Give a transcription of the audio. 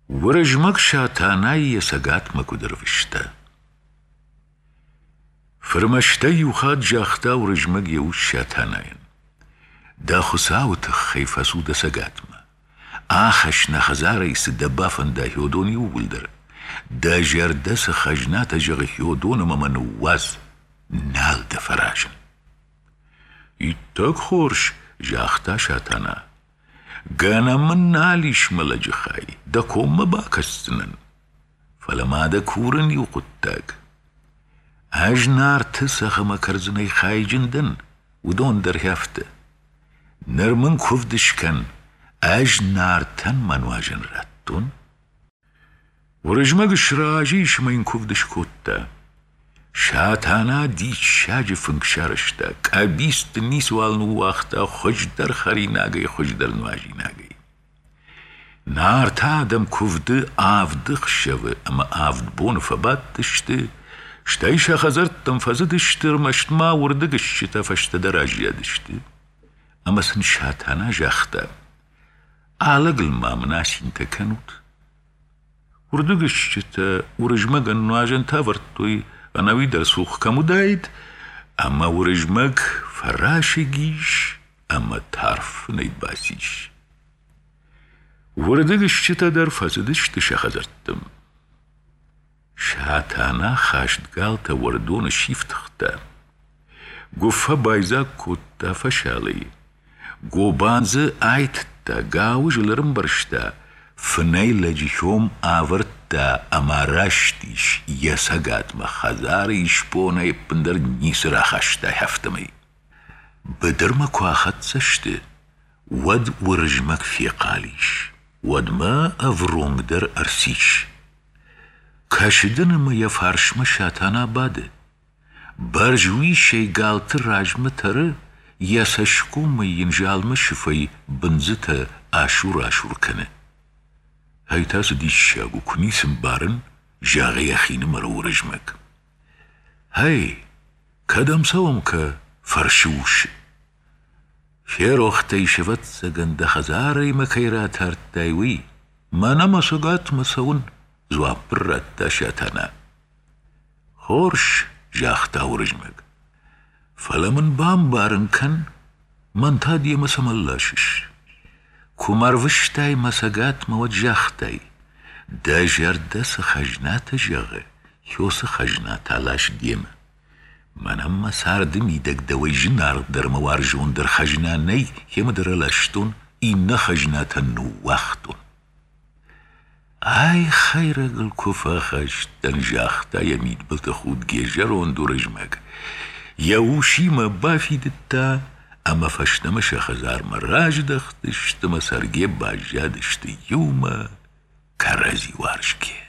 ورژمک شاتانای سگات مکو دروشته فرمشته یوخاد جاخته ورژمک یوش شاتاناین دا خساوت خیفسو دا سگات ما آخش نخزاریس دا بافن دا هیودونی ولدر دا جردس خجنات جغ هیودون ممنواز نال دا فراشن ایتاک خورش جاخته شاتانا گانا من نالیش ملج خای دا کوم باکستنن فلما دا کورن یو قطاق هاج نار تسخ مکرزنی خای جندن ودون در هفته نرمن کفدش کن اج نار تن منواجن راتون ورجمگ شراجیش من کفدش کتا شاتانا دیچ شاج فنکشارشتا کابیست نیس والنو واختا خوش در خری ناگی خوش در نواجی ناگی نار تا دم کفده آفدخ شوه اما آفد بون فباد دشته شتایشا خزرتم فزدشتر مشتما وردگش شتا فشت دراجیا دشته اما سن شاتانا جاختا آلگل ما مناسين تكنوت وردگش شتا ورجمگ نواجن تاورتوی اناوی در سوخ کمو داید اما ورژمک فراشگیش اما طرف نید باسیش وردگش چتا در فزدش تشخزرتم شاتانا خاشدگال تا وردون شیفت ختا گفه بایزا کتا فشالی گوبانزه آیت تا گاوش لرم برشتا فنای لجیشوم آورد تا اما راشتیش یساگات ما خزاریش پونه پندر نیس را خاشتا هفتمی بدرما کواخت سشته ود ورژمک فی قالیش ود ما افرونگ در ارسیش کاشدن ما یفارشما شاتانا باده برجوی شیگالت راجمه تره یساشکو ما ینجالما شفای بنزتا آشور کنه هاي تاس دي الشاقو كنيسم بارن جاغي يخين مرو رجمك هاي كدم سوم كفرشوش شيرو اختي شفت سجن دخزاري مكيرات هرتايوي ما نما سقات مسون زواب برات شاتانا خورش جاختا ورجمك فلمن بام بارن كان من تادي مسملاشش کمروشتای مساگات موجهتای دا جردس خجنات جغه یوس خجنات علاش دیم منم مساردم ایدک دوی جنار در موارجون در خجنانی هم در لشتون این خجنات نوختون ای خیر گل کفا خشت دن جاختای مید بلت خود گیجرون دو رجمگ یوشی ما بافیدتا اما فشتم شخزار مراج دختشت ما سرگی باجادشت یوما کرازی وارشکی